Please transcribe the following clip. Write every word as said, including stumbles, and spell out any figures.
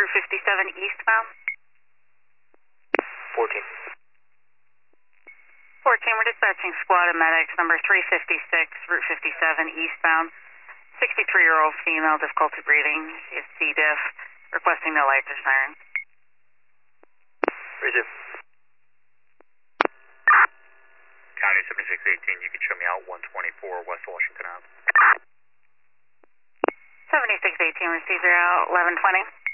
Route fifty-seven eastbound. fourteen. fourteen, we're dispatching squad and medics number three fifty-six, Route fifty-seven eastbound. sixty-three-year-old female, difficulty breathing. She has C. diff, requesting no lights or sirens. Resume. County seventy-six eighteen, you can show me out one twenty-four West Washington Ave. seventy-six eighteen, received her out eleven twenty.